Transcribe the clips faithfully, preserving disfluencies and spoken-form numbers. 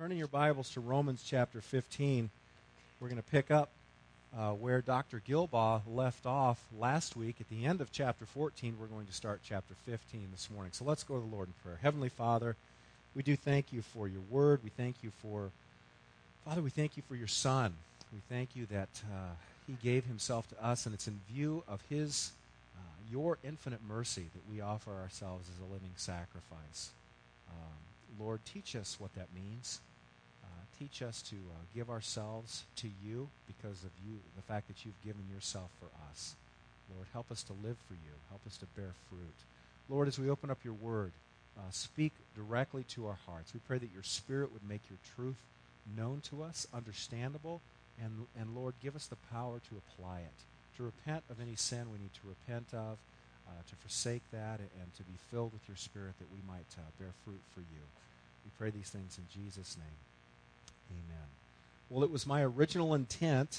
Turning your Bibles to Romans chapter fifteen, we're going to pick up uh, where Doctor Gilbaugh left off last week. At the end of chapter fourteen, we're going to start chapter fifteen this morning. So let's go to the Lord in prayer. Heavenly Father, we do thank you for your word. We thank you for, Father, we thank you for your Son. We thank you that uh, he gave himself to us, and it's in view of his, uh, your infinite mercy that we offer ourselves as a living sacrifice. Um, Lord, teach us what that means. Uh, teach us to uh, give ourselves to you because of you, the fact that you've given yourself for us. Lord, help us to live for you. Help us to bear fruit. Lord, as we open up your word, uh, speak directly to our hearts. We pray that your Spirit would make your truth known to us, understandable, and, and Lord, give us the power to apply it, to repent of any sin we need to repent of, uh, to forsake that, and, and to be filled with your Spirit that we might uh, bear fruit for you. We pray these things in Jesus' name. Amen. Well, it was my original intent,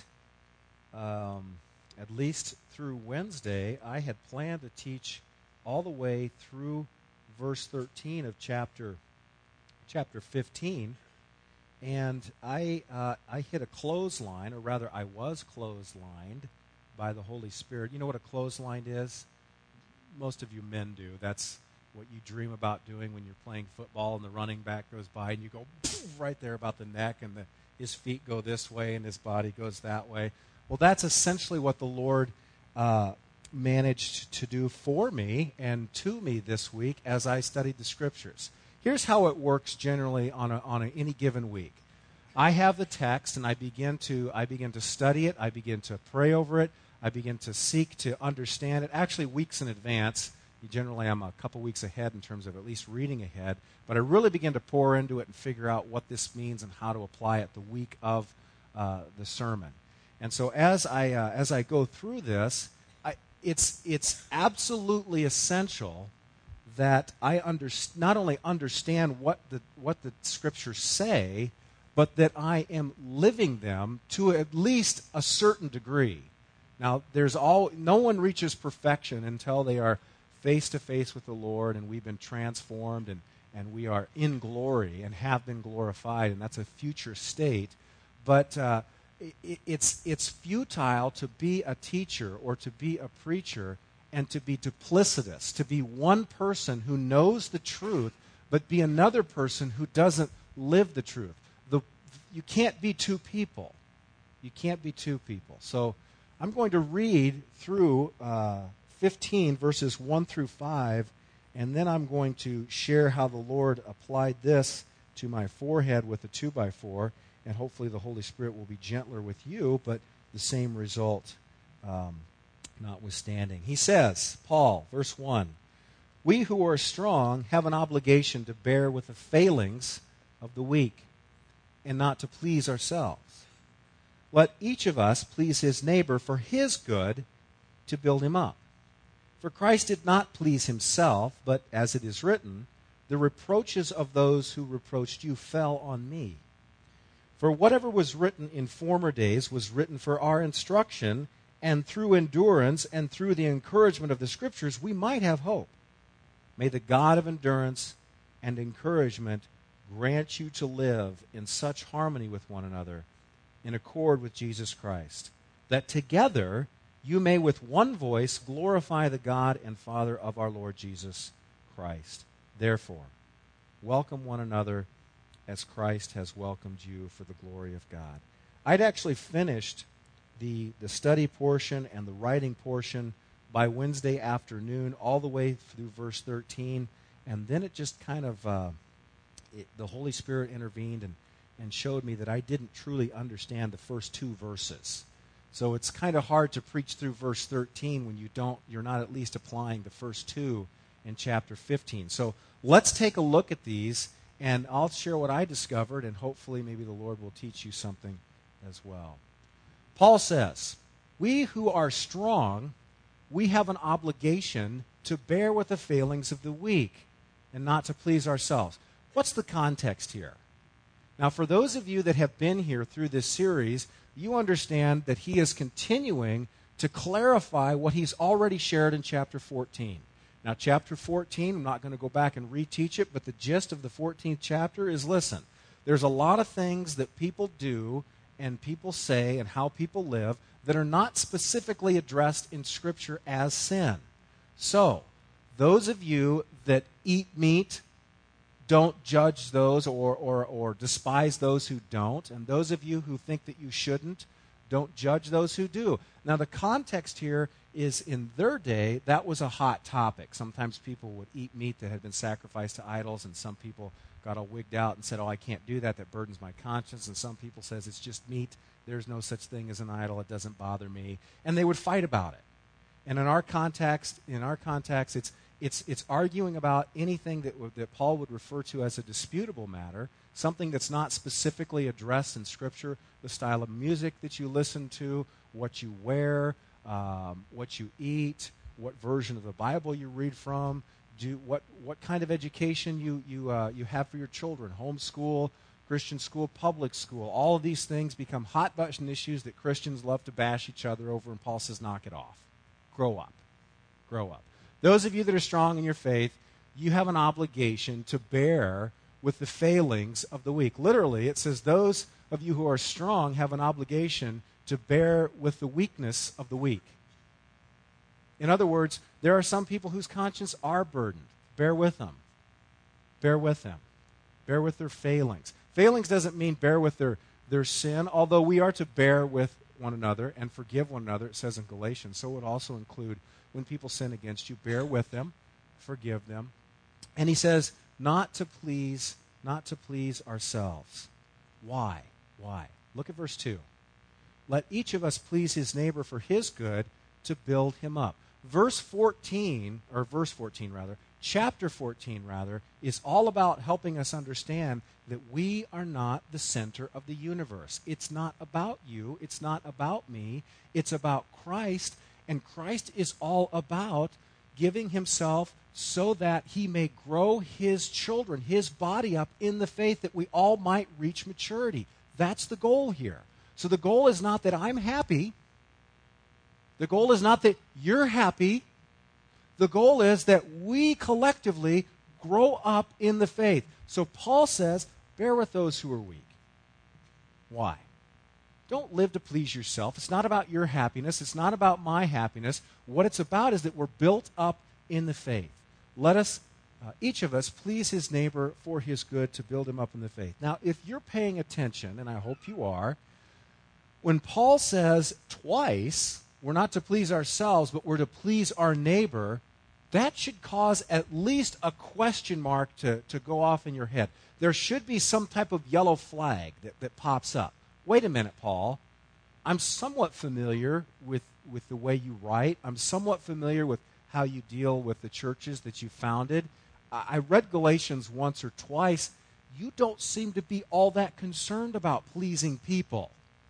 um, at least through Wednesday, I had planned to teach all the way through verse thirteen of chapter chapter fifteen, and I uh, I hit a clothesline, or rather I was clotheslined by the Holy Spirit. You know what a clothesline is? Most of you men do. That's what you dream about doing when you're playing football and the running back goes by and you go right there about the neck and the, his feet go this way and his body goes that way. Well, that's essentially what the Lord uh, managed to do for me and to me this week as I studied the Scriptures. Here's how it works generally on a, on a, any given week. I have the text and I begin to I begin to study it. I begin to pray over it. I begin to seek to understand it. Actually, weeks in advance. Generally, I'm a couple weeks ahead in terms of at least reading ahead, but I really begin to pour into it and figure out what this means and how to apply it the week of uh, the sermon. And so, as I uh, as I go through this, I, it's it's absolutely essential that I under, not only understand what the what the Scriptures say, but that I am living them to at least a certain degree. Now, there's all no one reaches perfection until they are face-to-face with the Lord, and we've been transformed, and, and we are in glory and have been glorified, and that's a future state. But uh, it, it's, it's futile to be a teacher or to be a preacher and to be duplicitous, to be one person who knows the truth, but be another person who doesn't live the truth. The, you can't be two people. You can't be two people. So I'm going to read through Uh, fifteen, verses one through five, and then I'm going to share how the Lord applied this to my forehead with a two by four, and hopefully the Holy Spirit will be gentler with you, but the same result um, notwithstanding. He says, Paul, verse one, "We who are strong have an obligation to bear with the failings of the weak, and not to please ourselves. Let each of us please his neighbor for his good, to build him up. For Christ did not please himself, but as it is written, the reproaches of those who reproached you fell on me. For whatever was written in former days was written for our instruction, and through endurance and through the encouragement of the Scriptures we might have hope. May the God of endurance and encouragement grant you to live in such harmony with one another, in accord with Jesus Christ, that together you may with one voice glorify the God and Father of our Lord Jesus Christ. Therefore, welcome one another as Christ has welcomed you for the glory of God." I'd actually finished the, the study portion and the writing portion by Wednesday afternoon, all the way through verse thirteen, and then it just kind of, uh, it, the Holy Spirit intervened and, and showed me that I didn't truly understand the first two verses. So it's kind of hard to preach through verse thirteen when you don't, you're not at least applying the first two in chapter fifteen. So let's take a look at these, and I'll share what I discovered, and hopefully maybe the Lord will teach you something as well. Paul says, "We who are strong, we have an obligation to bear with the failings of the weak and not to please ourselves." What's the context here? Now, for those of you that have been here through this series, you understand that he is continuing to clarify what he's already shared in chapter fourteen. Now, chapter fourteen, I'm not going to go back and reteach it, but the gist of the fourteenth chapter is, listen, There's a lot of things that people do and people say and how people live that are not specifically addressed in Scripture as sin. So, those of you that eat meat, don't judge those or, or, or despise those who don't. And those of you who think that you shouldn't, don't judge those who do. Now, the context here is in their day, that was a hot topic. Sometimes people would eat meat that had been sacrificed to idols, and some people got all wigged out and said, oh, I can't do that. That burdens my conscience. And some people says, it's just meat. There's no such thing as an idol. It doesn't bother me. And they would fight about it. And in our context, in our context, it's It's, it's arguing about anything that, w- that Paul would refer to as a disputable matter, something that's not specifically addressed in Scripture, the style of music that you listen to, what you wear, um, what you eat, what version of the Bible you read from, do, what, what kind of education you, you, uh, you have for your children, homeschool, Christian school, public school. All of these things become hot-button issues that Christians love to bash each other over, and Paul says, knock it off. Grow up. Grow up. Those of you that are strong in your faith, you have an obligation to bear with the failings of the weak. Literally, it says those of you who are strong have an obligation to bear with the weakness of the weak. In other words, there are some people whose conscience are burdened. Bear with them. Bear with them. Bear with their failings. Failings doesn't mean bear with their, their sin, although we are to bear with one another and forgive one another, it says in Galatians. So it would also include when people sin against you, bear with them, forgive them. And he says, not to please, not to please ourselves. Why? Why? Look at verse two. Let each of us please his neighbor for his good, to build him up. Verse fourteen, or verse fourteen rather, chapter fourteen rather, is all about helping us understand that we are not the center of the universe. It's not about you. It's not about me. It's about Christ. And Christ is all about giving himself so that he may grow his children, his body up in the faith that we all might reach maturity. That's the goal here. So the goal is not that I'm happy. The goal is not that you're happy. The goal is that we collectively grow up in the faith. So Paul says, bear with those who are weak. Why? Don't live to please yourself. It's not about your happiness. It's not about my happiness. What it's about is that we're built up in the faith. Let us, uh, each of us, please his neighbor for his good, to build him up in the faith. Now, if you're paying attention, and I hope you are, when Paul says twice, we're not to please ourselves, but we're to please our neighbor, that should cause at least a question mark to, to go off in your head. There should be some type of yellow flag that, that pops up. Wait a minute, Paul. I'm somewhat familiar with, with the way you write. I'm somewhat familiar with how you deal with the churches that you founded. I read Galatians once or twice. You don't seem to be all that concerned about pleasing people.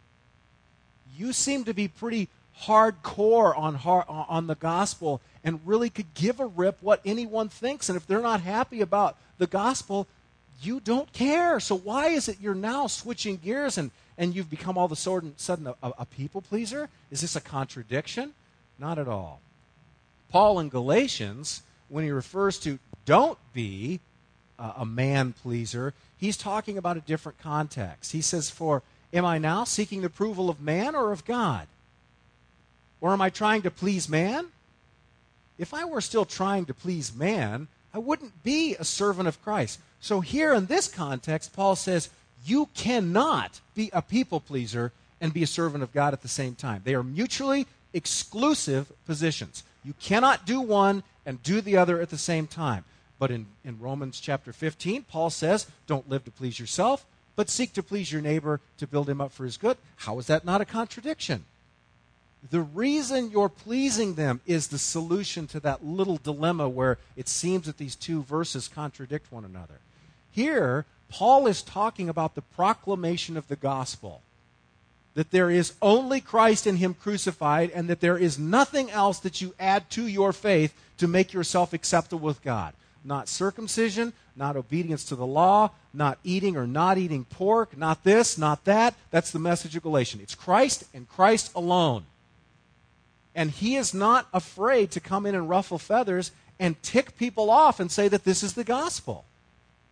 You seem to be pretty hardcore on, hard, on the gospel and really could give a rip what anyone thinks. And if they're not happy about the gospel, you don't care. So why is it you're now switching gears and and you've become all of a sudden a, a people pleaser? Is this a contradiction? Not at all. Paul in Galatians, when he refers to don't be uh, a man pleaser, he's talking about a different context. He says, for am I now seeking the approval of man or of God? Or am I trying to please man? If I were still trying to please man, I wouldn't be a servant of Christ. So here in this context, Paul says, you cannot be a people pleaser and be a servant of God at the same time. They are mutually exclusive positions. You cannot do one and do the other at the same time. But in, in Romans chapter fifteen, Paul says, don't live to please yourself, but seek to please your neighbor to build him up for his good. How is that not a contradiction? The reason you're pleasing them is the solution to that little dilemma where it seems that these two verses contradict one another. Here, Paul is talking about the proclamation of the gospel, that there is only Christ and him crucified, and that there is nothing else that you add to your faith to make yourself acceptable with God. Not circumcision, not obedience to the law, not eating or not eating pork, not this, not that. That's the message of Galatians. It's Christ and Christ alone. And he is not afraid to come in and ruffle feathers and tick people off and say that this is the gospel.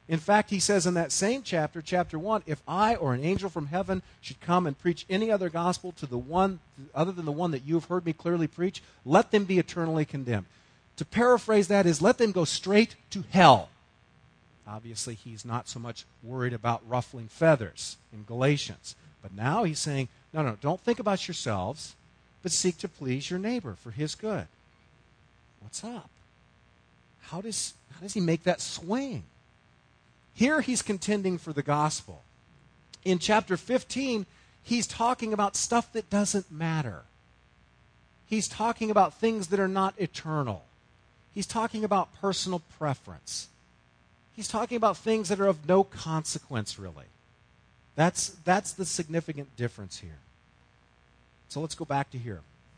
In fact, he says in that same chapter, chapter one, if I or an angel from heaven should come and preach any other gospel to the one other than the one that you have heard me clearly preach, let them be eternally condemned. To paraphrase that is, let them go straight to hell. Obviously, he's not so much worried about ruffling feathers in Galatians. But now he's saying, no, no, don't think about yourselves, but seek to please your neighbor for his good. What's up? How does, how does he make that swing? Here he's contending for the gospel. In chapter fifteen, he's talking about stuff that doesn't matter. He's talking about things that are not eternal. He's talking about personal preference. He's talking about things that are of no consequence, really. That's, that's the significant difference here. So let's go back to here.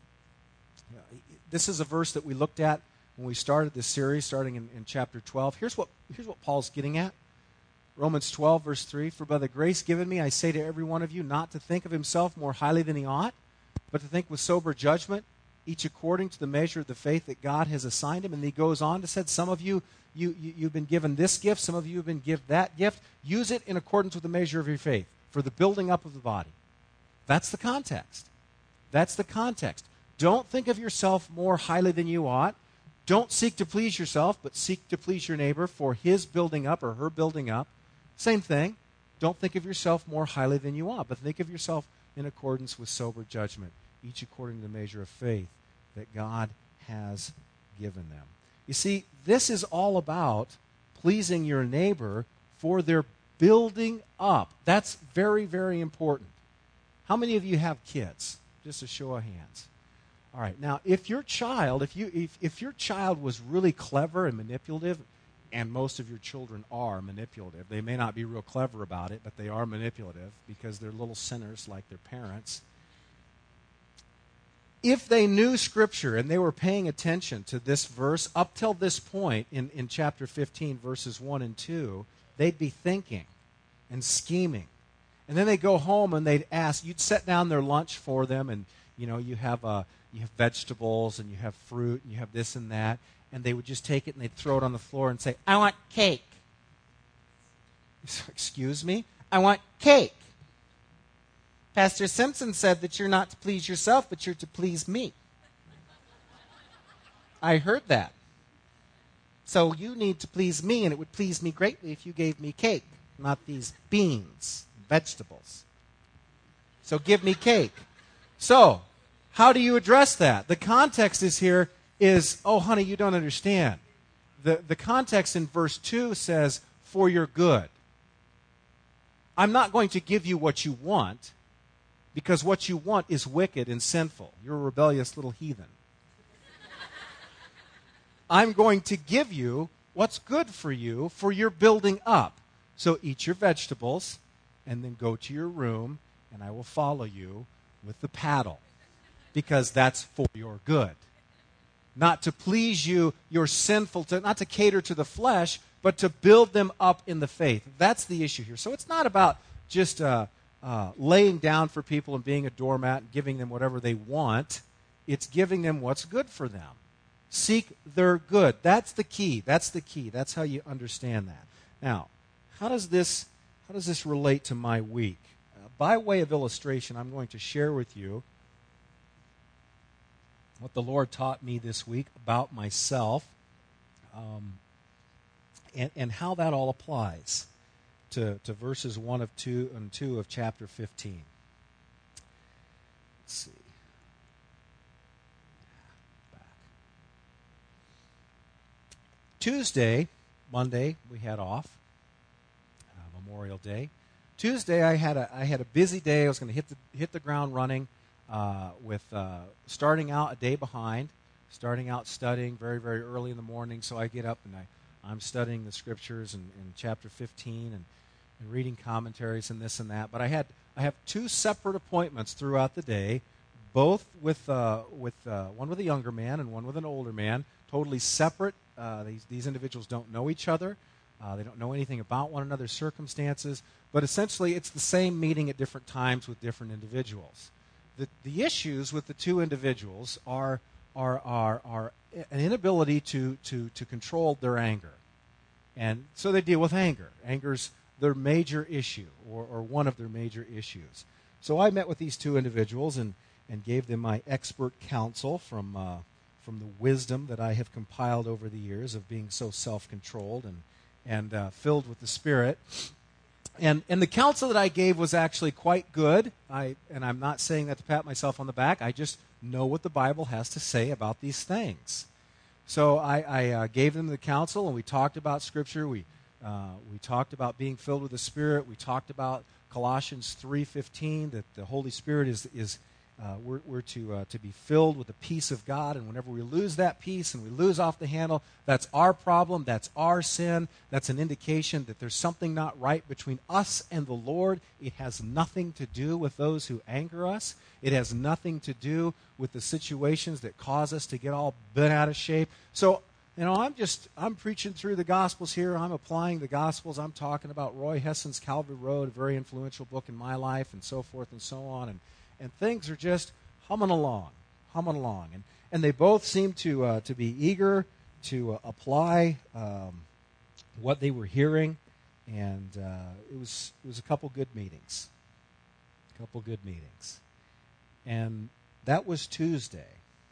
This is a verse that we looked at when we started this series, starting in, in chapter twelve. Here's what, here's what Paul's getting at. Romans twelve, verse three, for by the grace given me, I say to every one of you, not to think of himself more highly than he ought, but to think with sober judgment, each according to the measure of the faith that God has assigned him. And he goes on to say, some of you, you, you, you've been given this gift, some of you have been given that gift. Use it in accordance with the measure of your faith for the building up of the body. That's the context. That's the context. Don't think of yourself more highly than you ought. Don't seek to please yourself, but seek to please your neighbor for his building up or her building up. Same thing. Don't think of yourself more highly than you ought, but think of yourself in accordance with sober judgment, each according to the measure of faith that God has given them. You see, this is all about pleasing your neighbor for their building up. That's very, very important. How many of you have kids? Just a show of hands. All right. Now, if your child, if you if, if your child was really clever and manipulative, and most of your children are manipulative. They may not be real clever about it, but they are manipulative because they're little sinners like their parents. If they knew Scripture and they were paying attention to this verse up till this point in, in chapter fifteen, verses one and two, they'd be thinking and scheming. And then they'd go home and they'd ask, you'd set down their lunch for them, and you know, you have uh, you have vegetables and you have fruit and you have this and that. And they would just take it and they'd throw it on the floor and say, I want cake. Excuse me? I want cake. Pastor Simpson said that you're not to please yourself, but you're to please me. I heard that. So you need to please me, and it would please me greatly if you gave me cake, not these beans, vegetables. So give me cake. So, how do you address that? The context is here is, oh, honey, you don't understand. The, the context in verse two says, for your good. I'm not going to give you what you want, because what you want is wicked and sinful. You're a rebellious little heathen. I'm going to give you what's good for you for your building up. So eat your vegetables, and then go to your room, and I will follow you with the paddle, because that's for your good. Not to please you, you're sinful, to, not to cater to the flesh, but to build them up in the faith. That's the issue here. So it's not about just uh, uh, laying down for people and being a doormat and giving them whatever they want. It's giving them what's good for them. Seek their good. That's the key. That's the key. That's how you understand that. Now, how does this, how does this relate to my week? Uh, by way of illustration, I'm going to share with you what the Lord taught me this week about myself, um, and, and how that all applies to, to verses one of two and two of chapter fifteen. Let's see. Back. Tuesday, Monday, we had off, uh, Memorial Day. Tuesday, I had a I had a busy day. I was going to hit the hit the ground running. Uh, with uh, starting out a day behind, starting out studying very, very early in the morning. So I get up and I, I'm studying the scriptures in, in chapter fifteen and, and reading commentaries and this and that. But I had I have two separate appointments throughout the day, both with uh, with uh, one with a younger man and one with an older man, totally separate. Uh, these these individuals don't know each other. Uh, they don't know anything about one another's circumstances. But essentially, it's the same meeting at different times with different individuals. The, the issues with the two individuals are, are, are, are an inability to, to, to control their anger. And so they deal with anger. Anger's their major issue, or, or one of their major issues. So I met with these two individuals and, and gave them my expert counsel from uh, from the wisdom that I have compiled over the years of being so self-controlled and, and uh, filled with the Spirit. And and the counsel that I gave was actually quite good. I and I'm not saying that to pat myself on the back. I just know what the Bible has to say about these things. So I, I uh, gave them the counsel, and we talked about Scripture. We uh, we talked about being filled with the Spirit. We talked about Colossians three fifteen, that the Holy Spirit is is uh, we're, we're to uh, to be filled with the peace of God. And whenever we lose that peace and we lose off the handle, that's our problem. That's our sin. That's an indication that there's something not right between us and the Lord. It has nothing to do with those who anger us. It has nothing to do with the situations that cause us to get all bent out of shape. So, you know, I'm just, I'm preaching through the Gospels here. I'm applying the Gospels. I'm talking about Roy Hessen's Calvary Road, a very influential book in my life, and so forth and so on. And, and things are just humming along, humming along. And, and they both seem to, uh, to be eager to uh, apply um, what they were hearing. And uh, it was, it was a couple good meetings. A couple good meetings. And that was Tuesday.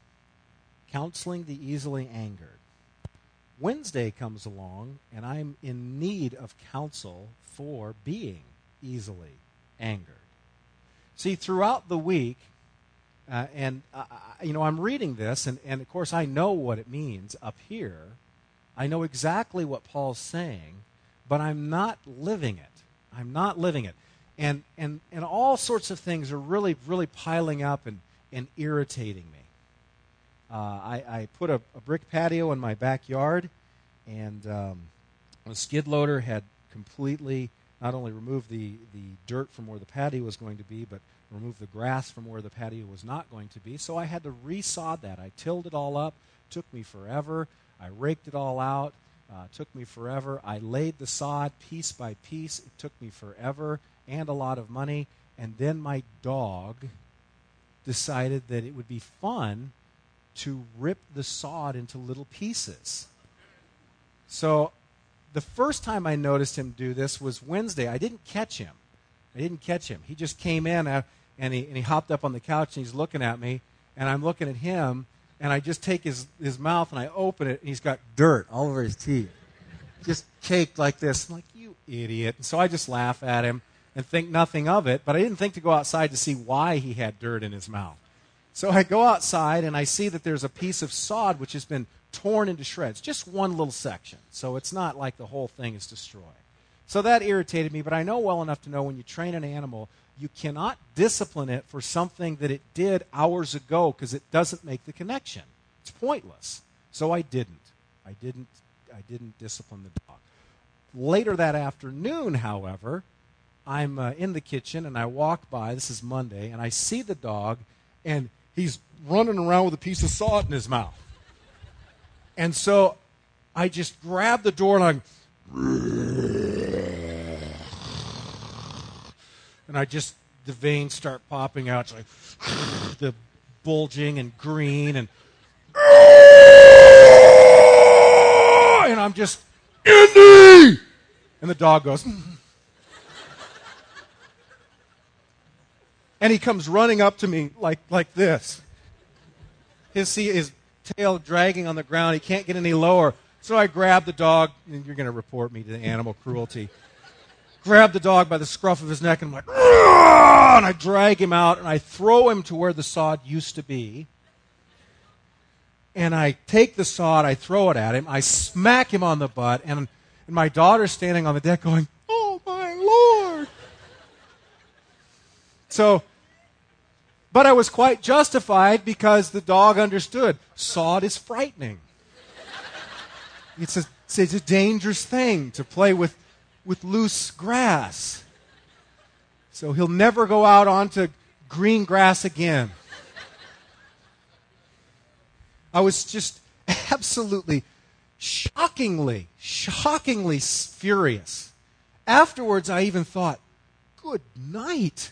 Counseling the easily angered. Wednesday comes along, and I'm in need of counsel for being easily angered. See, throughout the week, uh, and uh, you know, I'm reading this, and, and of course I know what it means up here. I know exactly what Paul's saying, but I'm not living it. I'm not living it. And and and all sorts of things are really, really piling up and, and irritating me. Uh, I, I put a, a brick patio in my backyard, and um, the skid loader had completely not only removed the, the dirt from where the patio was going to be, but removed the grass from where the patio was not going to be. So I had to resod that. I tilled it all up. Took me forever. I raked it all out. Uh, took me forever. I laid the sod piece by piece. It took me forever and a lot of money. And then my dog decided that it would be fun to rip the sod into little pieces. So the first time I noticed him do this was Wednesday. I didn't catch him. I didn't catch him. He just came in uh, and, he, and he hopped up on the couch and he's looking at me, and I'm looking at him, and I just take his, his mouth and I open it, and he's got dirt all over his teeth. Just caked like this. I'm like, you idiot. And so I just laugh at him and think nothing of it, but I didn't think to go outside to see why he had dirt in his mouth. So I go outside, and I see that there's a piece of sod which has been torn into shreds. Just one little section. So it's not like the whole thing is destroyed. So that irritated me, but I know well enough to know when you train an animal, you cannot discipline it for something that it did hours ago because it doesn't make the connection. It's pointless. So I didn't. I didn't I didn't discipline the dog. Later that afternoon, however, I'm uh, in the kitchen, and I walk by, this is Monday, and I see the dog, and he's running around with a piece of sod in his mouth. And so I just grab the door, and I'm and I just, the veins start popping out. It's like the bulging and green, and and I'm just, Indy! And the dog goes, and he comes running up to me like like this. His, see, his tail dragging on the ground. He can't get any lower. So I grab the dog, and you're going to report me to animal cruelty. Grab the dog by the scruff of his neck, and I'm like, Argh! And I drag him out, and I throw him to where the sod used to be. And I take the sod, I throw it at him, I smack him on the butt, and, and my daughter's standing on the deck going, oh, my Lord. So, but I was quite justified because the dog understood. Sod is frightening. It's a, it's a dangerous thing to play with, with loose grass. So he'll never go out onto green grass again. I was just absolutely, shockingly, shockingly furious. Afterwards, I even thought, good night.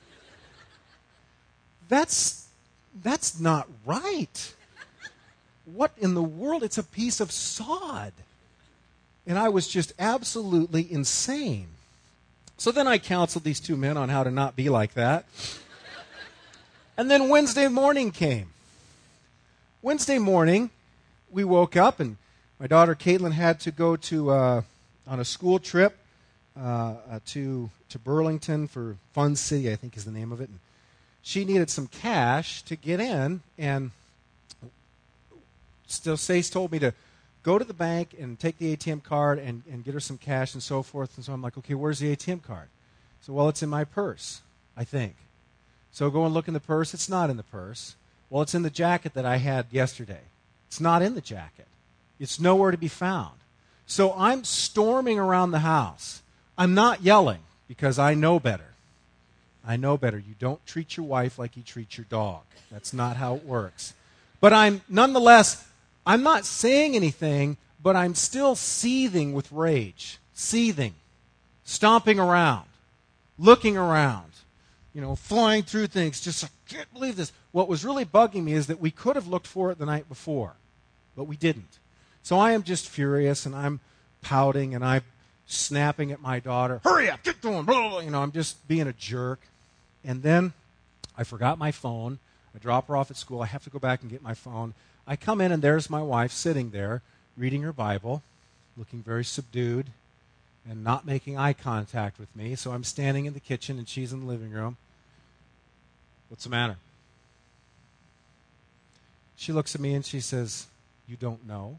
That's, that's not right. What in the world? It's a piece of sod. And I was just absolutely insane. So then I counseled these two men on how to not be like that. And then Wednesday morning came. Wednesday morning, we woke up, and my daughter Caitlin had to go to uh, on a school trip uh, uh, to to Burlington for Fun City, I think is the name of it. And she needed some cash to get in, and still Stace told me to go to the bank and take the A T M card and, and get her some cash and so forth. And so I'm like, okay, where's the A T M card? So, well, it's in my purse, I think. So go and look in the purse. It's not in the purse. Well, it's in the jacket that I had yesterday. It's not in the jacket. It's nowhere to be found. So I'm storming around the house. I'm not yelling because I know better. I know better. You don't treat your wife like you treat your dog. That's not how it works. But I'm, nonetheless, I'm not saying anything, but I'm still seething with rage. Seething. Stomping around. Looking around. You know, flying through things. Just, I can't believe this. What was really bugging me is that we could have looked for it the night before, but we didn't. So I am just furious, and I'm pouting, and I'm snapping at my daughter. Hurry up, get going. Blah, blah, blah. You know, I'm just being a jerk. And then I forgot my phone. I drop her off at school. I have to go back and get my phone. I come in, and there's my wife sitting there reading her Bible, looking very subdued and not making eye contact with me. So I'm standing in the kitchen, and she's in the living room. What's the matter? She looks at me, and she says, you don't know?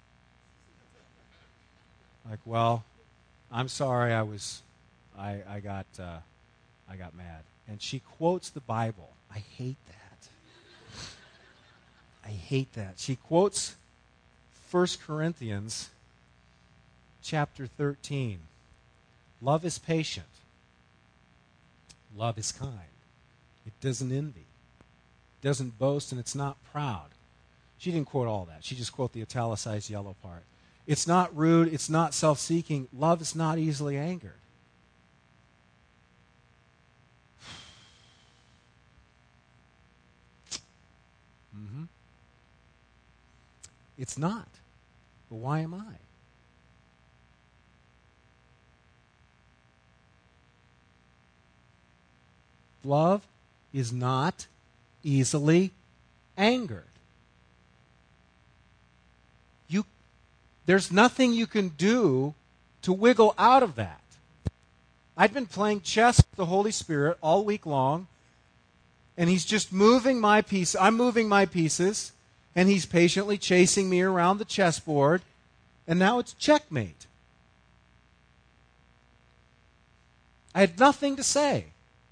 Like, well, I'm sorry, I was, I, I got, uh, I got mad. And she quotes the Bible. I hate that. I hate that. She quotes First Corinthians chapter thirteen. Love is patient. Love is kind. It doesn't envy. It doesn't boast, and it's not proud. She didn't quote all that. She just quoted the italicized yellow part. It's not rude. It's not self-seeking. Love is not easily angered. Mm-hmm. It's not. But why am I? Love is not easily angered. You, there's nothing you can do to wiggle out of that. I've been playing chess with the Holy Spirit all week long, and He's just moving my piece. I'm moving my pieces, and He's patiently chasing me around the chessboard, and now it's checkmate. I had nothing to say.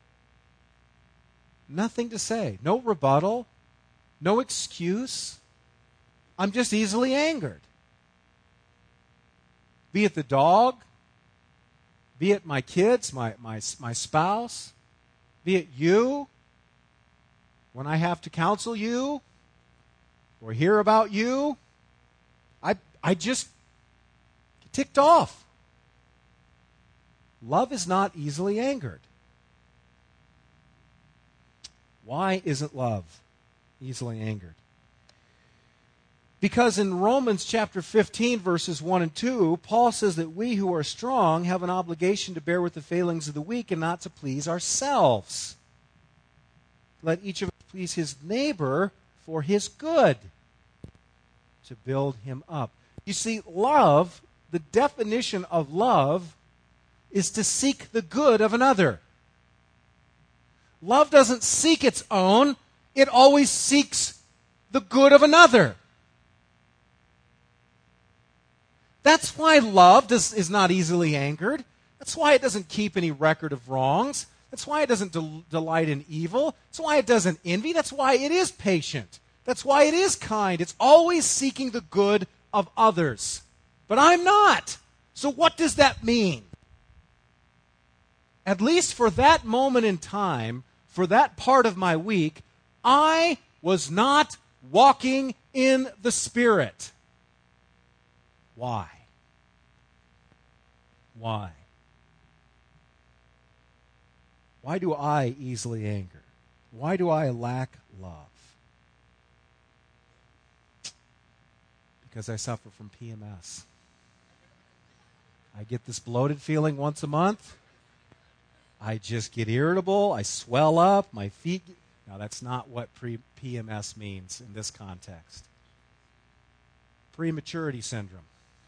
Nothing to say. No rebuttal. No excuse. I'm just easily angered. Be it the dog, be it my kids, my, my, my spouse, be it you, when I have to counsel you or hear about you, I, I just ticked off. Love is not easily angered. Why isn't love easily angered? Because in Romans chapter fifteen, verses one and two, Paul says that we who are strong have an obligation to bear with the failings of the weak and not to please ourselves. Let each of us please his neighbor for his good, to build him up. You see, love, the definition of love, is to seek the good of another. Love doesn't seek its own. It always seeks the good of another. That's why love does, is not easily angered. That's why it doesn't keep any record of wrongs. That's why it doesn't del- delight in evil. That's why it doesn't envy. That's why it is patient. That's why it is kind. It's always seeking the good of others. But I'm not. So what does that mean? At least for that moment in time, for that part of my week, I was not walking in the Spirit. Why? Why? Why do I easily anger? Why do I lack love? Because I suffer from P M S. I get this bloated feeling once a month. I just get irritable. I swell up. My feet. Now, that's not what pre- P M S means in this context. Prematurity syndrome.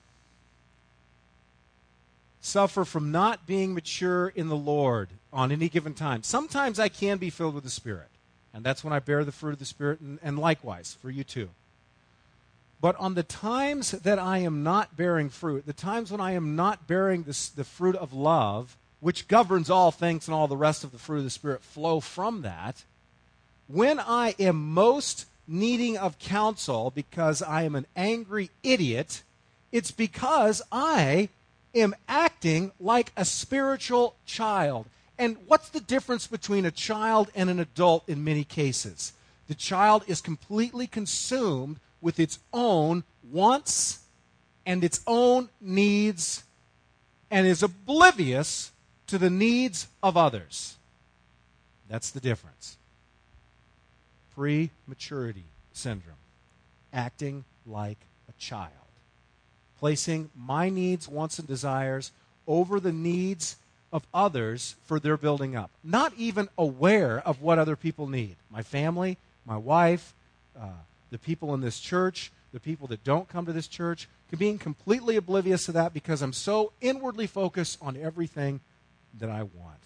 Suffer from not being mature in the Lord on any given time. Sometimes I can be filled with the Spirit, and that's when I bear the fruit of the Spirit, and, and likewise for you too. But on the times that I am not bearing fruit, the times when I am not bearing this, the fruit of love, which governs all things and all the rest of the fruit of the Spirit flow from that, when I am most needing of counsel because I am an angry idiot, it's because I am acting like a spiritual child. And what's the difference between a child and an adult in many cases? The child is completely consumed with its own wants and its own needs and is oblivious to the needs of others. That's the difference. Prematurity syndrome. Acting like a child. Placing my needs, wants, and desires over the needs of others for their building up. Not even aware of what other people need. My family, my wife, uh, the people in this church, the people that don't come to this church, being completely oblivious to that because I'm so inwardly focused on everything that I want.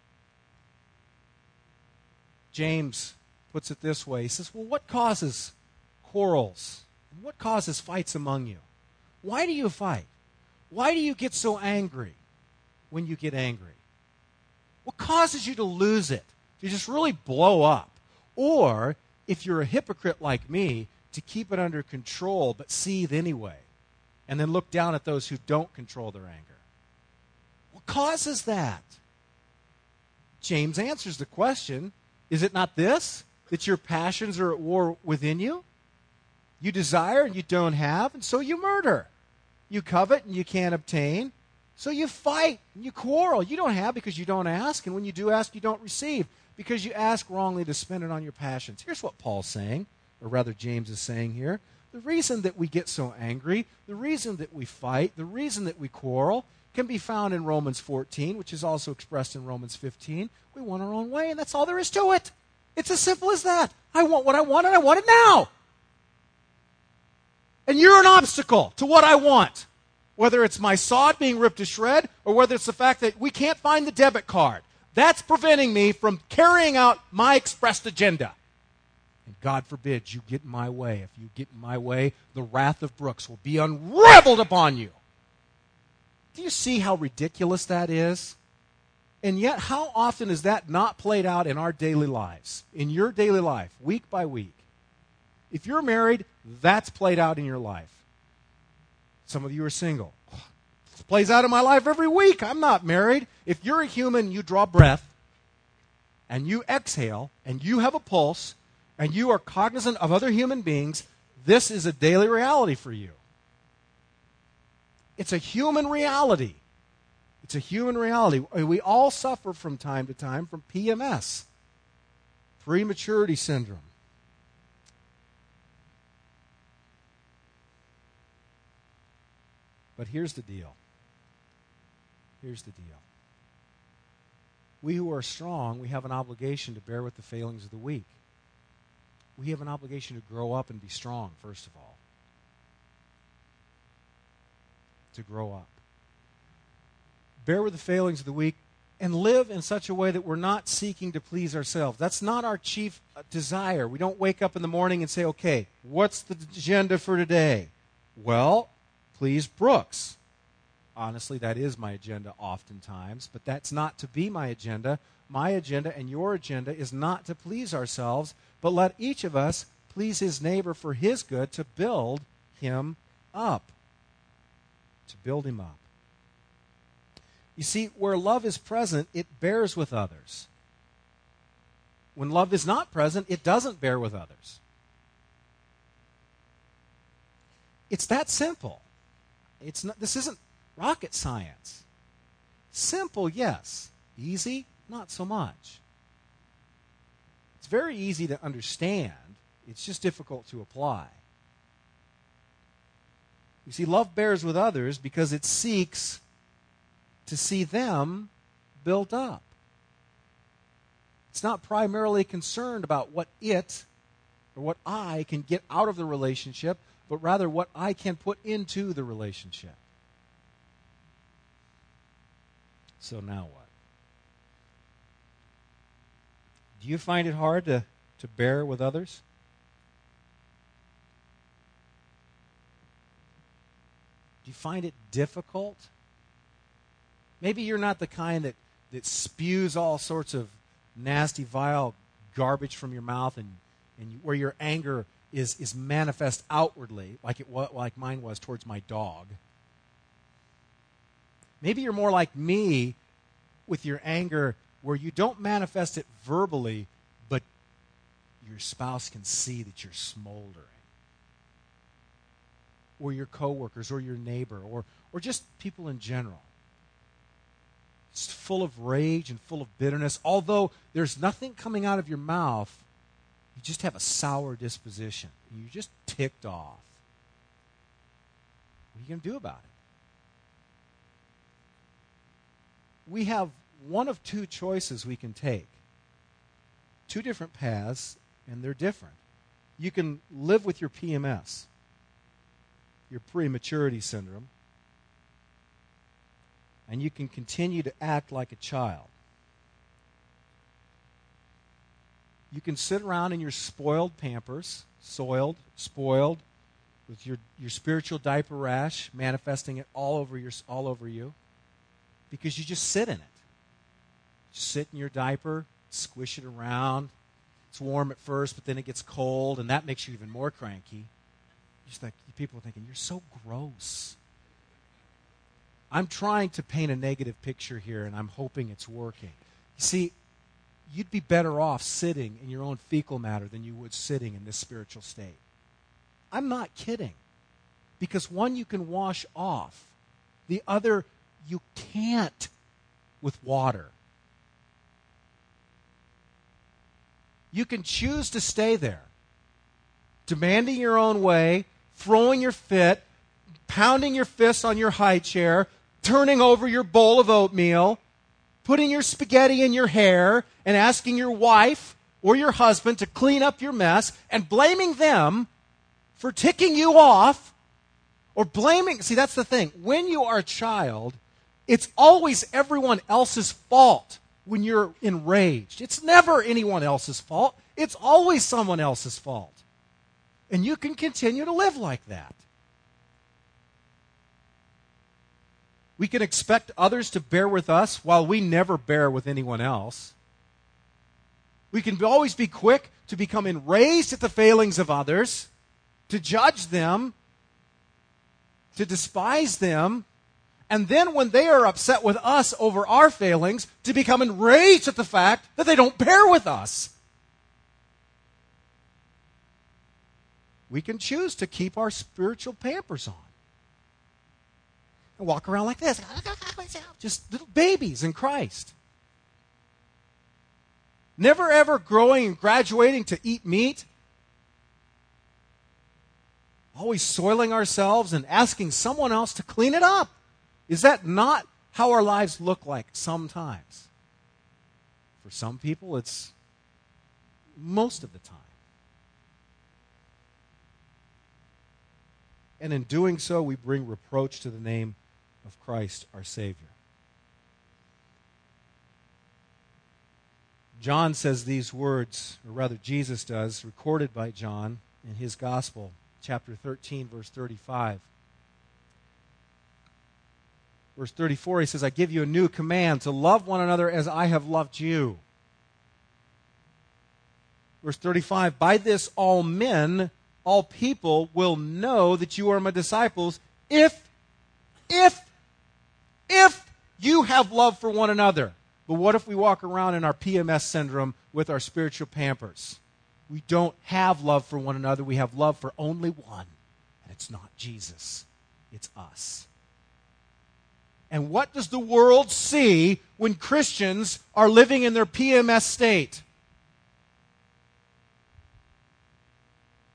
James puts it this way. He says, well, what causes quarrels? What causes fights among you? Why do you fight? Why do you get so angry when you get angry? What causes you to lose it? To just really blow up? Or, if you're a hypocrite like me, to keep it under control but seethe anyway, and then look down at those who don't control their anger? What causes that? James answers the question, is it not this? That your passions are at war within you? You desire and you don't have, and so you murder. You covet and you can't obtain, so you fight and you quarrel. You don't have because you don't ask, and when you do ask, you don't receive because you ask wrongly to spend it on your passions. Here's what Paul's saying, or rather James is saying here. The reason that we get so angry, the reason that we fight, the reason that we quarrel can be found in Romans fourteen, which is also expressed in Romans fifteen. We want our own way, and that's all there is to it. It's as simple as that. I want what I want, and I want it now. And you're an obstacle to what I want. Whether it's my sod being ripped to shred, or whether it's the fact that we can't find the debit card. That's preventing me from carrying out my expressed agenda. And God forbid you get in my way. If you get in my way, the wrath of Brooks will be unraveled upon you. Do you see how ridiculous that is? And yet, how often is that not played out in our daily lives? In your daily life, week by week. If you're married, that's played out in your life. Some of you are single. It plays out in my life every week. I'm not married. If you're a human, you draw breath, and you exhale, and you have a pulse, and you are cognizant of other human beings, this is a daily reality for you. It's a human reality. It's a human reality. We all suffer from time to time from P M S, prematurity syndrome. But here's the deal. Here's the deal. We who are strong, we have an obligation to bear with the failings of the weak. We have an obligation to grow up and be strong, first of all. To grow up. Bear with the failings of the weak and live in such a way that we're not seeking to please ourselves. That's not our chief desire. We don't wake up in the morning and say, okay, what's the agenda for today? Well, please Brooks. Honestly, that is my agenda oftentimes, but that's not to be my agenda. My agenda and your agenda is not to please ourselves, but let each of us please his neighbor for his good, to build him up. To build him up. You see, where love is present, it bears with others. When love is not present, it doesn't bear with others. It's that simple. It's not, this isn't rocket science. Simple, yes. Easy, not so much. It's very easy to understand. It's just difficult to apply. You see, love bears with others because it seeks to see them built up. It's not primarily concerned about what it or what I can get out of the relationship, but rather what I can put into the relationship. So now what? Do you find it hard to, to bear with others? Do you find it difficult? Maybe you're not the kind that, that spews all sorts of nasty, vile garbage from your mouth, and, and you, where your anger is, is manifest outwardly, like it was, like mine was towards my dog. Maybe you're more like me with your anger, where you don't manifest it verbally, but your spouse can see that you're smoldering. Or your coworkers, or your neighbor, or, or just people in general. It's full of rage and full of bitterness. Although there's nothing coming out of your mouth, you just have a sour disposition. You're just ticked off. What are you going to do about it? We have one of two choices we can take. Two different paths, and they're different. You can live with your P M S, your prematurity syndrome, and you can continue to act like a child. You can sit around in your spoiled Pampers, soiled, spoiled, with your, your spiritual diaper rash manifesting it all over your all over you, because you just sit in it. Just sit in your diaper, squish it around. It's warm at first, but then it gets cold, and that makes you even more cranky. Just like people are thinking, you're so gross. I'm trying to paint a negative picture here, and I'm hoping it's working. You see, you'd be better off sitting in your own fecal matter than you would sitting in this spiritual state. I'm not kidding. Because one you can wash off. The other you can't with water. You can choose to stay there, demanding your own way, throwing your fit, pounding your fists on your high chair, turning over your bowl of oatmeal, putting your spaghetti in your hair, and asking your wife or your husband to clean up your mess, and blaming them for ticking you off, or blaming... See, that's the thing. When you are a child, it's always everyone else's fault when you're enraged. It's never anyone else's fault. It's always someone else's fault. And you can continue to live like that. We can expect others to bear with us while we never bear with anyone else. We can always be quick to become enraged at the failings of others, to judge them, to despise them, and then when they are upset with us over our failings, to become enraged at the fact that they don't bear with us. We can choose to keep our spiritual Pampers on and walk around like this, just little babies in Christ. Never ever growing and graduating to eat meat. Always soiling ourselves and asking someone else to clean it up. Is that not how our lives look like sometimes? For some people, it's most of the time. And in doing so, we bring reproach to the name of Christ, our Savior. John says these words, or rather Jesus does, recorded by John in his Gospel, chapter thirteen, verse thirty-five. Verse thirty-four, he says, I give you a new command, to love one another as I have loved you. Verse thirty-five, by this all men, all people will know that you are my disciples if, if, if you have love for one another. But what if we walk around in our P M S syndrome with our spiritual Pampers? We don't have love for one another. We have love for only one. And it's not Jesus. It's us. And what does the world see when Christians are living in their P M S state?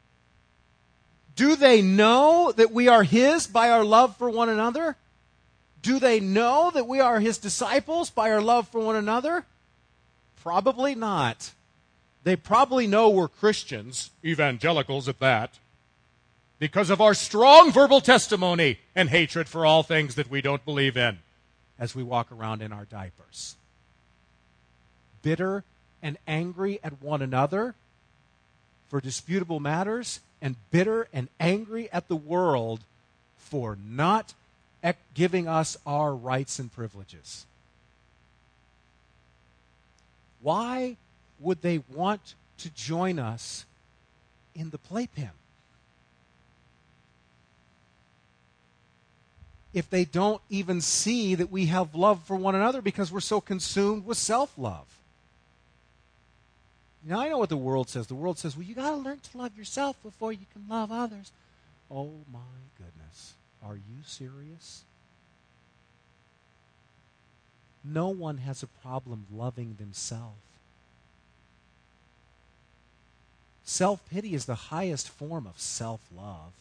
Do they know that we are His by our love for one another? Do they know that we are his disciples by our love for one another? Probably not. They probably know we're Christians, evangelicals at that, because of our strong verbal testimony and hatred for all things that we don't believe in as we walk around in our diapers. Bitter and angry at one another for disputable matters, and bitter and angry at the world for not giving us our rights and privileges. Why would they want to join us in the playpen if they don't even see that we have love for one another because we're so consumed with self-love? Now, I know what the world says. The world says, well, you got to learn to love yourself before you can love others. Oh, my goodness. Are you serious? No one has a problem loving themselves. Self-pity is the highest form of self-love.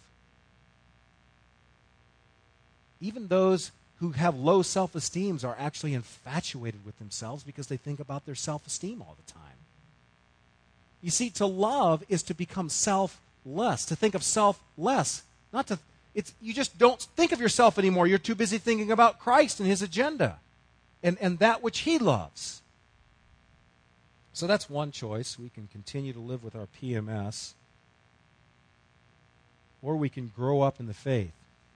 Even those who have low self-esteems are actually infatuated with themselves because they think about their self-esteem all the time. You see, to love is to become selfless, to think of self less, not to. It's you just don't think of yourself anymore. You're too busy thinking about Christ and his agenda, and and that which he loves. So that's one choice. We can continue to live with our P M S, or we can grow up in the faith.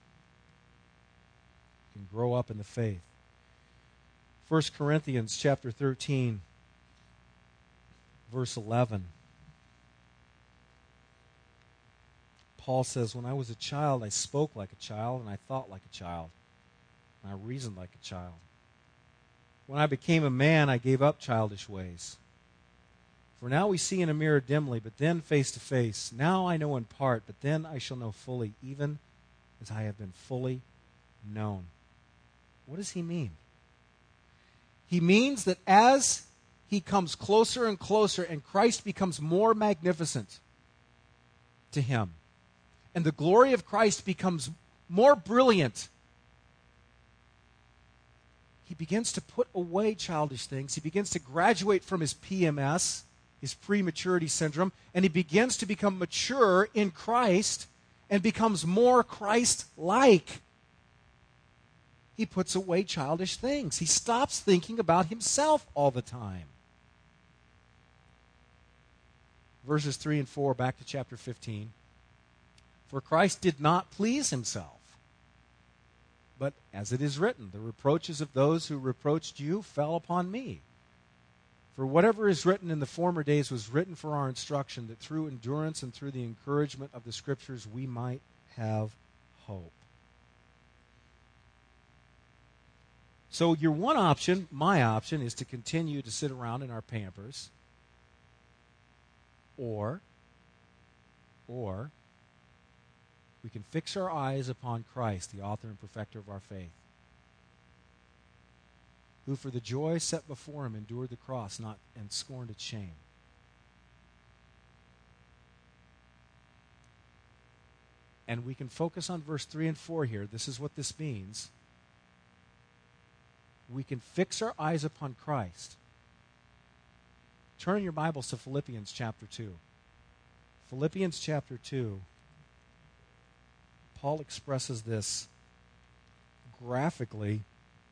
We can grow up in the faith. First Corinthians chapter thirteen. Verse eleven. Paul says, when I was a child, I spoke like a child, and I thought like a child, and I reasoned like a child. When I became a man, I gave up childish ways. For now we see in a mirror dimly, but then face to face. Now I know in part, but then I shall know fully, even as I have been fully known. What does he mean? He means that as he comes closer and closer, and Christ becomes more magnificent to him, and the glory of Christ becomes more brilliant, he begins to put away childish things. He begins to graduate from his P M S, his prematurity syndrome, and he begins to become mature in Christ and becomes more Christ-like. He puts away childish things. He stops thinking about himself all the time. Verses three and four, back to chapter fifteen. For Christ did not please himself, but as it is written, the reproaches of those who reproached you fell upon me. For whatever is written in the former days was written for our instruction, that through endurance and through the encouragement of the Scriptures we might have hope. So your one option, my option, is to continue to sit around in our Pampers. Or, or, we can fix our eyes upon Christ, the author and perfecter of our faith, who for the joy set before him endured the cross not and scorned its shame. And we can focus on verse three and four here. This is what this means. We can fix our eyes upon Christ. Turn your Bibles to Philippians chapter two. Philippians chapter two. Paul expresses this graphically.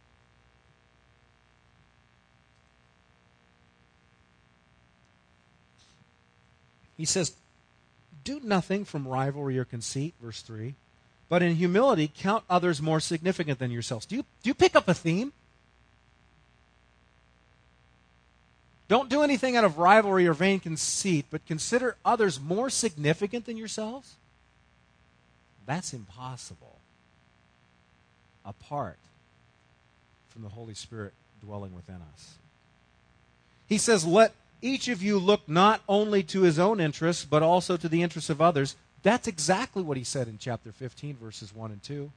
He says, do nothing from rivalry or conceit, verse three, but in humility count others more significant than yourselves. Do you, do you pick up a theme? Don't do anything out of rivalry or vain conceit, but consider others more significant than yourselves. That's impossible apart from the Holy Spirit dwelling within us. He says, let each of you look not only to his own interests, but also to the interests of others. That's exactly what he said in chapter fifteen, verses one and two.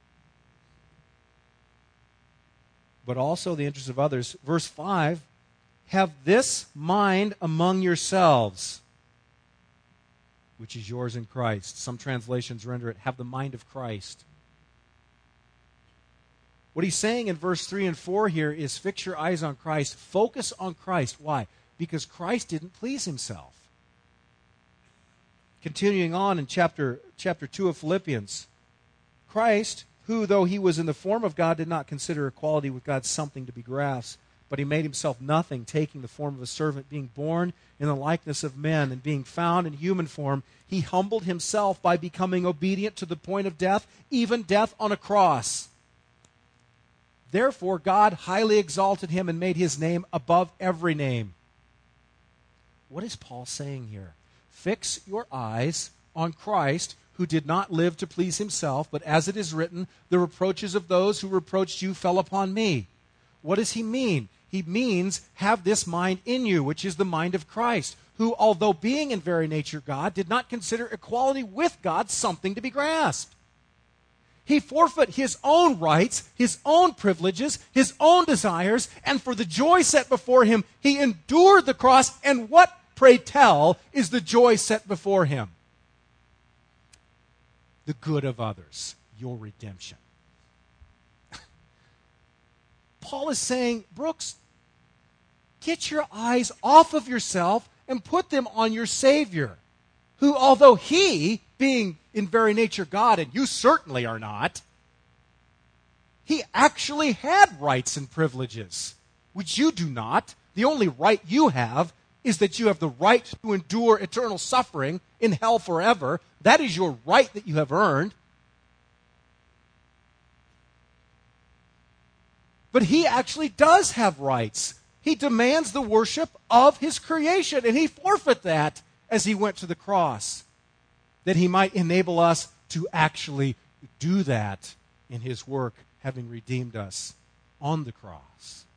But also the interests of others. Verse five, have this mind among yourselves, which is yours in Christ. Some translations render it, have the mind of Christ. What he's saying in verse three and four here is fix your eyes on Christ. Focus on Christ. Why? Because Christ didn't please himself. Continuing on in chapter, chapter two of Philippians, Christ, who, though he was in the form of God, did not consider equality with God something to be grasped, but he made himself nothing, taking the form of a servant, being born in the likeness of men, and being found in human form, he humbled himself by becoming obedient to the point of death, even death on a cross. Therefore, God highly exalted him and made his name above every name. What is Paul saying here? Fix your eyes on Christ, who did not live to please himself, but as it is written, the reproaches of those who reproached you fell upon me. What does he mean? He means, have this mind in you, which is the mind of Christ, who, although being in very nature God, did not consider equality with God something to be grasped. He forfeit his own rights, his own privileges, his own desires, and for the joy set before him, he endured the cross. And what, pray tell, is the joy set before him? The good of others, your redemption. Paul is saying, Brooks, get your eyes off of yourself and put them on your Savior, who, although he, being in very nature God, and you certainly are not, he actually had rights and privileges, which you do not. The only right you have is that you have the right to endure eternal suffering in hell forever. That is your right that you have earned. But he actually does have rights. He demands the worship of his creation, and he forfeit that as he went to the cross, that he might enable us to actually do that in his work, having redeemed us on the cross.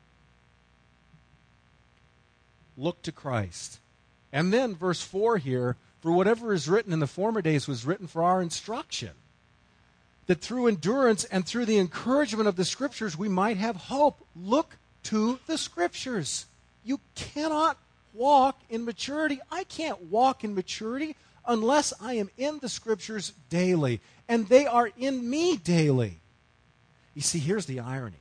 Look to Christ. And then verse four here, for whatever is written in the former days was written for our instruction, that through endurance and through the encouragement of the Scriptures we might have hope. Look to the Scriptures. You cannot walk in maturity. I can't walk in maturity unless I am in the Scriptures daily, and they are in me daily. You see, here's the irony.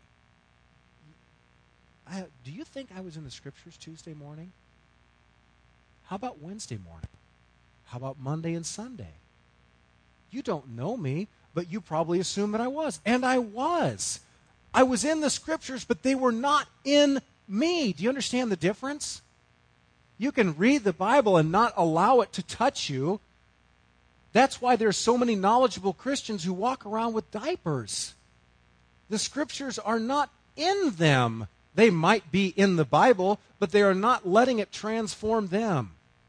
I, do you think I was in the Scriptures Tuesday morning? How about Wednesday morning? How about Monday and Sunday? You don't know me, but you probably assume that I was. And I was. I was in the Scriptures, but they were not in me. Do you understand the difference? You can read the Bible and not allow it to touch you. That's why there's so many knowledgeable Christians who walk around with diapers. The Scriptures are not in them. They might be in the Bible, but they are not letting it transform them.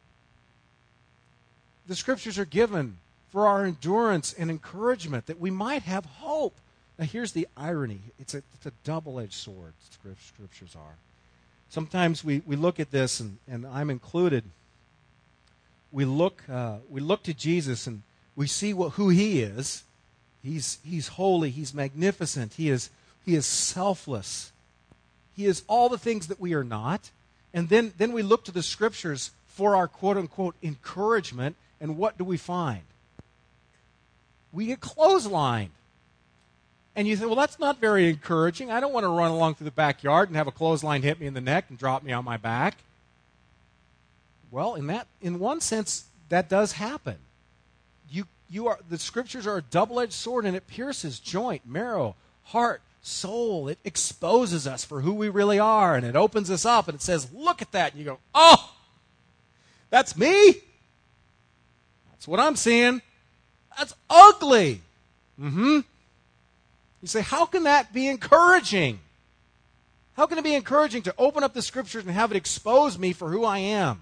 The Scriptures are given for our endurance and encouragement, that we might have hope. Now here's the irony. It's a, it's a double-edged sword, Scriptures are. Sometimes we, we look at this, and, and I'm included. We look uh, we look to Jesus, and we see what, who he is. He's, he's holy. He's magnificent. He is, he is selfless. He is all the things that we are not. And then, then we look to the Scriptures for our quote-unquote encouragement, and what do we find? We get clotheslined. And you think, well, that's not very encouraging. I don't want to run along through the backyard and have a clothesline hit me in the neck and drop me on my back. Well, in that, in one sense, that does happen. You, you are the Scriptures are a double-edged sword, and it pierces joint, marrow, heart, soul. It exposes us for who we really are, and it opens us up, and it says, look at that. And you go, oh, that's me? That's what I'm seeing. That's ugly. Mm-hmm. You say, how can that be encouraging? How can it be encouraging to open up the Scriptures and have it expose me for who I am?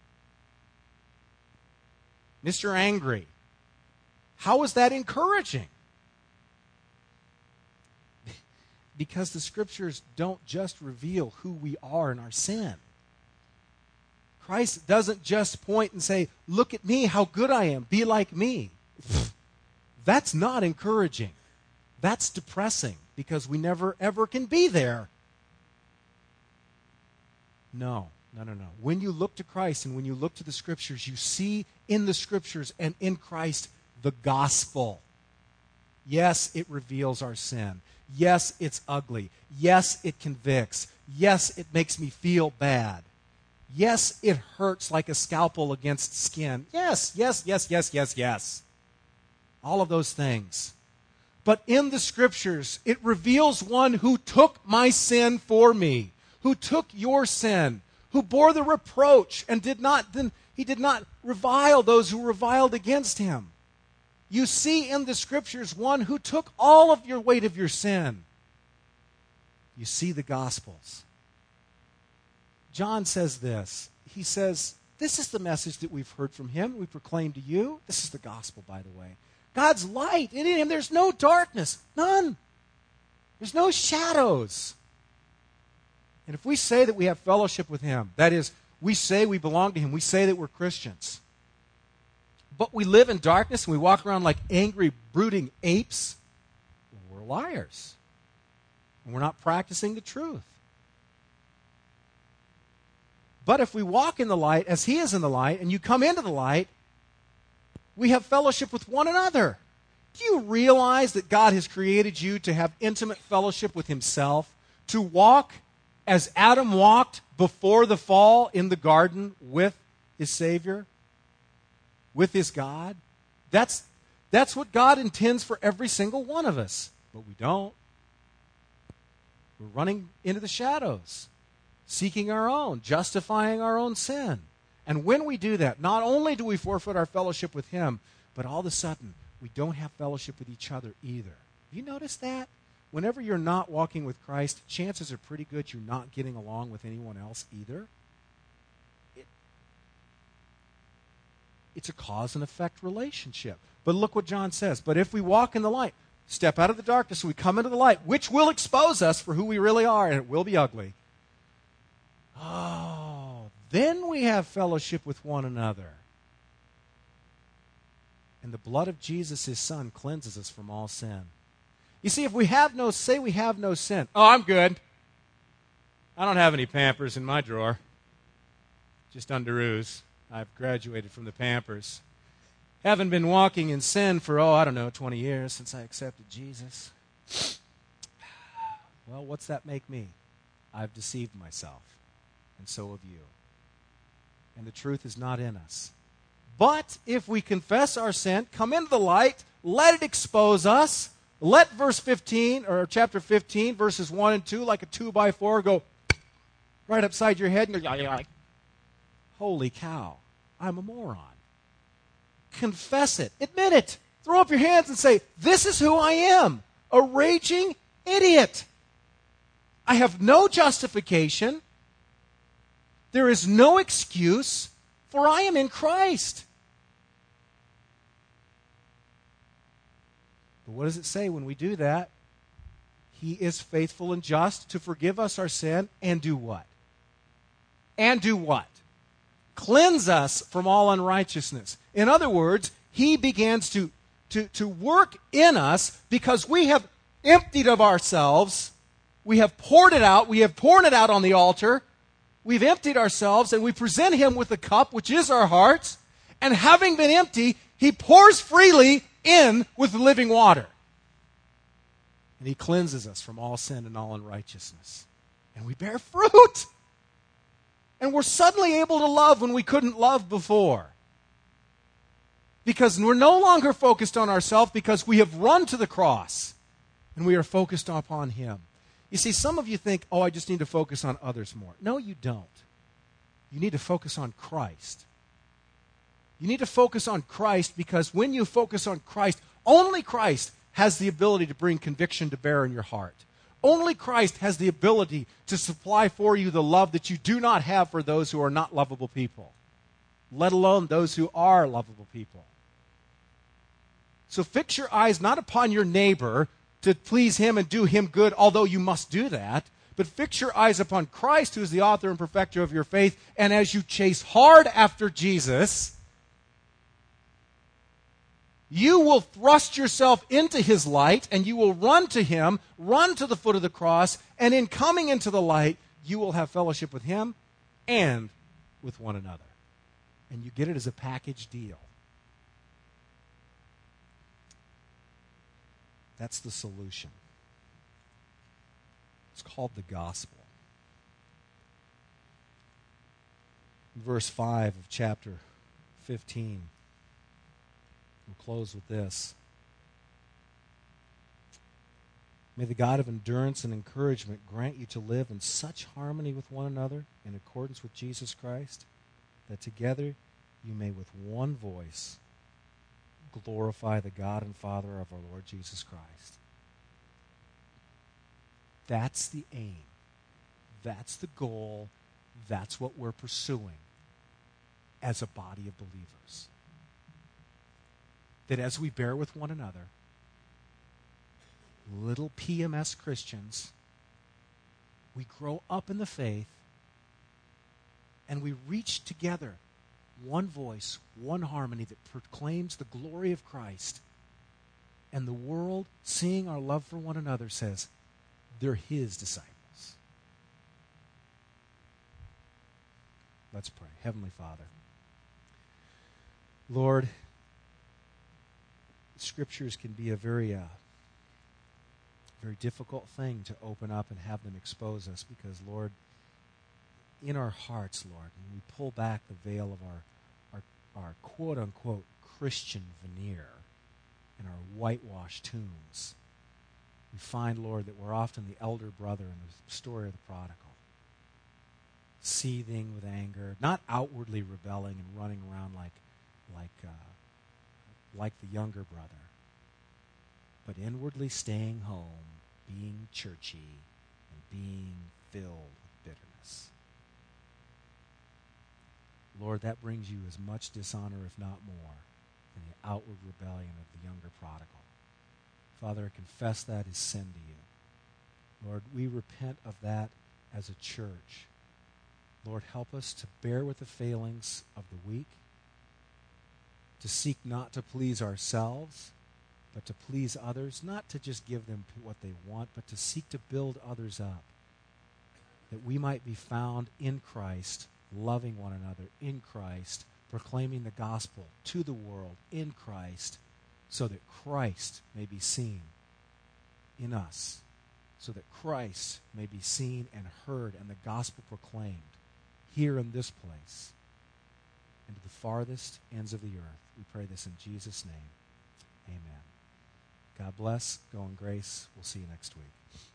Mister Angry. How is that encouraging? Because the Scriptures don't just reveal who we are in our sin. Christ doesn't just point and say, look at me, how good I am, be like me. That's not encouraging. That's depressing, because we never, ever can be there. No, no, no, no. When you look to Christ and when you look to the Scriptures, you see in the Scriptures and in Christ the gospel. Yes, it reveals our sin. Yes, it's ugly. Yes, it convicts. Yes, it makes me feel bad. Yes, it hurts like a scalpel against skin. Yes, yes, yes, yes, yes, yes. All of those things. But in the Scriptures, it reveals one who took my sin for me, who took your sin, who bore the reproach and did not, then he did not revile those who reviled against him. You see in the Scriptures one who took all of your weight of your sin. You see the Gospels. John says this. He says, this is the message that we've heard from him, we proclaim to you. This is the gospel, by the way. God's light. In him there's no darkness. None. There's no shadows. And if we say that we have fellowship with him, that is, we say we belong to him, we say that we're Christians, but we live in darkness and we walk around like angry, brooding apes, we're liars. And we're not practicing the truth. But if we walk in the light as he is in the light, and you come into the light, we have fellowship with one another. Do you realize that God has created you to have intimate fellowship with himself? To walk as Adam walked before the fall in the garden with his Savior? With his God? That's, that's what God intends for every single one of us. But we don't. We're running into the shadows, seeking our own, justifying our own sin. And when we do that, not only do we forfeit our fellowship with him, but all of a sudden, we don't have fellowship with each other either. Have you noticed that? Whenever you're not walking with Christ, chances are pretty good you're not getting along with anyone else either. It, it's a cause and effect relationship. But look what John says. But if we walk in the light, step out of the darkness, we come into the light, which will expose us for who we really are, and it will be ugly. Oh, then we have fellowship with one another. And the blood of Jesus, his Son, cleanses us from all sin. You see, if we have no, say we have no sin. Oh, I'm good. I don't have any Pampers in my drawer. Just Underoos. I've graduated from the Pampers. Haven't been walking in sin for, oh, I don't know, twenty years since I accepted Jesus. Well, what's that make me? I've deceived myself. And so have you. And the truth is not in us. But if we confess our sin, come into the light, let it expose us. Let verse fifteen, or chapter fifteen, verses one and two, like a two by four, go right upside your head, and you're like, holy cow, I'm a moron. Confess it. Admit it. Throw up your hands and say, this is who I am, a raging idiot. I have no justification. There is no excuse, for I am in Christ. But what does it say when we do that? He is faithful and just to forgive us our sin and do what? And do what? Cleanse us from all unrighteousness. In other words, he begins to, to, to work in us because we have emptied of ourselves. We have poured it out. We have poured it out on the altar. We've emptied ourselves, and we present him with the cup, which is our hearts. And having been empty, he pours freely in with the living water. And he cleanses us from all sin and all unrighteousness. And we bear fruit. And we're suddenly able to love when we couldn't love before. Because we're no longer focused on ourselves, because we have run to the cross. And we are focused upon him. You see, some of you think, oh, I just need to focus on others more. No, you don't. You need to focus on Christ. You need to focus on Christ, because when you focus on Christ, only Christ has the ability to bring conviction to bear in your heart. Only Christ has the ability to supply for you the love that you do not have for those who are not lovable people, let alone those who are lovable people. So fix your eyes not upon your neighbor to please him and do him good, although you must do that, but fix your eyes upon Christ, who is the author and perfecter of your faith, and as you chase hard after Jesus, you will thrust yourself into his light, and you will run to him, run to the foot of the cross, and in coming into the light, you will have fellowship with him and with one another. And you get it as a package deal. That's the solution. It's called the gospel. In verse five of chapter fifteen, we'll close with this. May the God of endurance and encouragement grant you to live in such harmony with one another in accordance with Jesus Christ, that together you may with one voice glorify the God and Father of our Lord Jesus Christ. That's the aim. That's the goal. That's what we're pursuing as a body of believers. That as we bear with one another, little P M S Christians, we grow up in the faith and we reach together one voice, one harmony that proclaims the glory of Christ. And the world, seeing our love for one another, says, they're his disciples. Let's pray. Heavenly Father, Lord, scriptures can be a very, uh, very difficult thing to open up and have them expose us because, Lord, in our hearts, Lord, when we pull back the veil of our, our, our quote-unquote Christian veneer and our whitewashed tombs, we find, Lord, that we're often the elder brother in the story of the prodigal, seething with anger, not outwardly rebelling and running around like, like, uh, like the younger brother, but inwardly staying home, being churchy, and being filled with bitterness. Lord, that brings you as much dishonor, if not more, than the outward rebellion of the younger prodigal. Father, I confess that is sin to you. Lord, we repent of that as a church. Lord, help us to bear with the failings of the weak, to seek not to please ourselves, but to please others, not to just give them what they want, but to seek to build others up, that we might be found in Christ, loving one another in Christ, proclaiming the gospel to the world in Christ, so that Christ may be seen in us, so that Christ may be seen and heard and the gospel proclaimed here in this place and to the farthest ends of the earth. We pray this in Jesus' name. Amen. God bless. Go in grace. We'll see you next week.